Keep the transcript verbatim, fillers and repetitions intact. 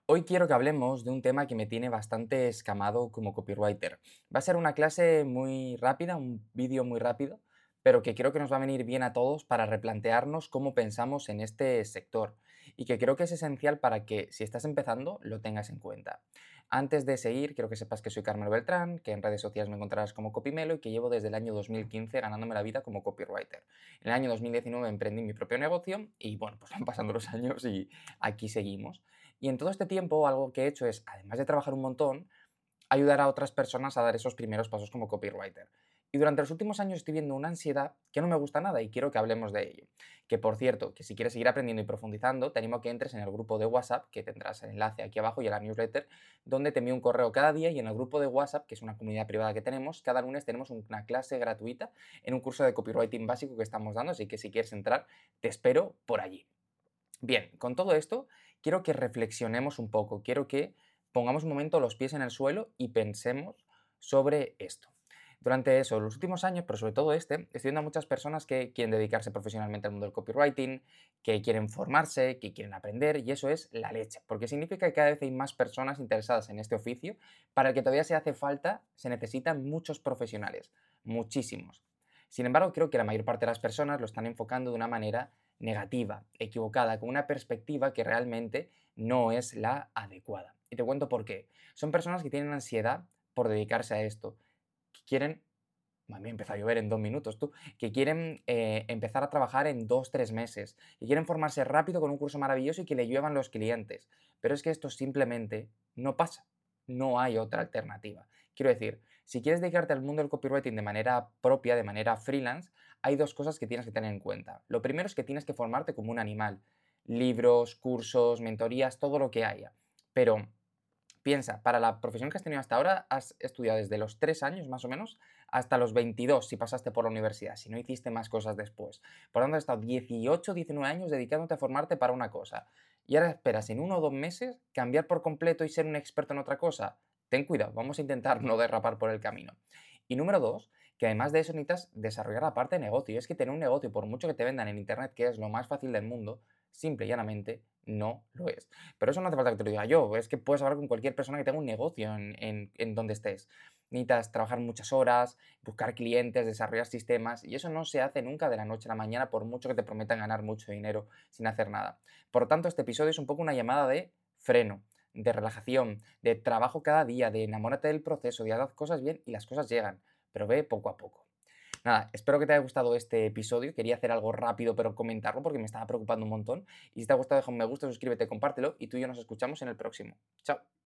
Hoy quiero que hablemos de un tema que me tiene bastante escamado como copywriter. Va a ser una clase muy rápida, un vídeo muy rápido, pero que creo que nos va a venir bien a todos para replantearnos cómo pensamos en este sector y que creo que es esencial para que si estás empezando lo tengas en cuenta. Antes de seguir, quiero que sepas que soy Carmelo Beltrán, que en redes sociales me encontrarás como Copymelo y que llevo desde el año dos mil quince ganándome la vida como copywriter. En el año dos mil diecinueve emprendí mi propio negocio y bueno, pues van pasando los años y aquí seguimos. Y en todo este tiempo algo que he hecho es, además de trabajar un montón, ayudar a otras personas a dar esos primeros pasos como copywriter. Y durante los últimos años estoy viendo una ansiedad que no me gusta nada y quiero que hablemos de ello. Que por cierto, que si quieres seguir aprendiendo y profundizando, te animo a que entres en el grupo de WhatsApp, que tendrás el enlace aquí abajo y en la newsletter, donde te envío un correo cada día y en el grupo de WhatsApp, que es una comunidad privada que tenemos, cada lunes tenemos una clase gratuita en un curso de copywriting básico que estamos dando, así que si quieres entrar, te espero por allí. Bien, con todo esto, quiero que reflexionemos un poco, quiero que pongamos un momento los pies en el suelo y pensemos sobre esto. Durante eso, los últimos años, pero sobre todo este, estoy viendo a muchas personas que quieren dedicarse profesionalmente al mundo del copywriting, que quieren formarse, que quieren aprender, y eso es la leche, porque significa que cada vez hay más personas interesadas en este oficio, para el que todavía se hace falta, se necesitan muchos profesionales, muchísimos. Sin embargo, creo que la mayor parte de las personas lo están enfocando de una manera negativa, equivocada, con una perspectiva que realmente no es la adecuada. Y te cuento por qué. Son personas que tienen ansiedad por dedicarse a esto, que quieren, a mí empieza a llover en dos minutos, tú, que quieren eh, empezar a trabajar en dos, tres meses, que quieren formarse rápido con un curso maravilloso y que le lluevan los clientes. Pero es que esto simplemente no pasa. No hay otra alternativa. Quiero decir, si quieres dedicarte al mundo del copywriting de manera propia, de manera freelance, hay dos cosas que tienes que tener en cuenta. Lo primero es que tienes que formarte como un animal. Libros, cursos, mentorías, todo lo que haya. Pero piensa, para la profesión que has tenido hasta ahora, has estudiado desde los tres años más o menos hasta los veintidós si pasaste por la universidad, si no hiciste más cosas después. Por lo tanto, has estado dieciocho, diecinueve años dedicándote a formarte para una cosa. Y ahora esperas en uno o dos meses cambiar por completo y ser un experto en otra cosa. Ten cuidado, vamos a intentar no derrapar por el camino. Y número dos, que además de eso necesitas desarrollar la parte de negocio. Y es que tener un negocio, por mucho que te vendan en internet, que es lo más fácil del mundo, simple y llanamente no lo es. Pero eso no hace falta que te lo diga yo, es que puedes hablar con cualquier persona que tenga un negocio en, en- en donde estés. Necesitas trabajar muchas horas, buscar clientes, desarrollar sistemas, y eso no se hace nunca de la noche a la mañana, por mucho que te prometan ganar mucho dinero sin hacer nada. Por lo tanto, este episodio es un poco una llamada de freno, de relajación, de trabajo cada día, de enamórate del proceso, de haz cosas bien y las cosas llegan, pero ve poco a poco. Nada, espero que te haya gustado este episodio. Quería hacer algo rápido, pero comentarlo porque me estaba preocupando un montón. Y si te ha gustado, deja un me gusta, suscríbete, compártelo y tú y yo nos escuchamos en el próximo. Chao.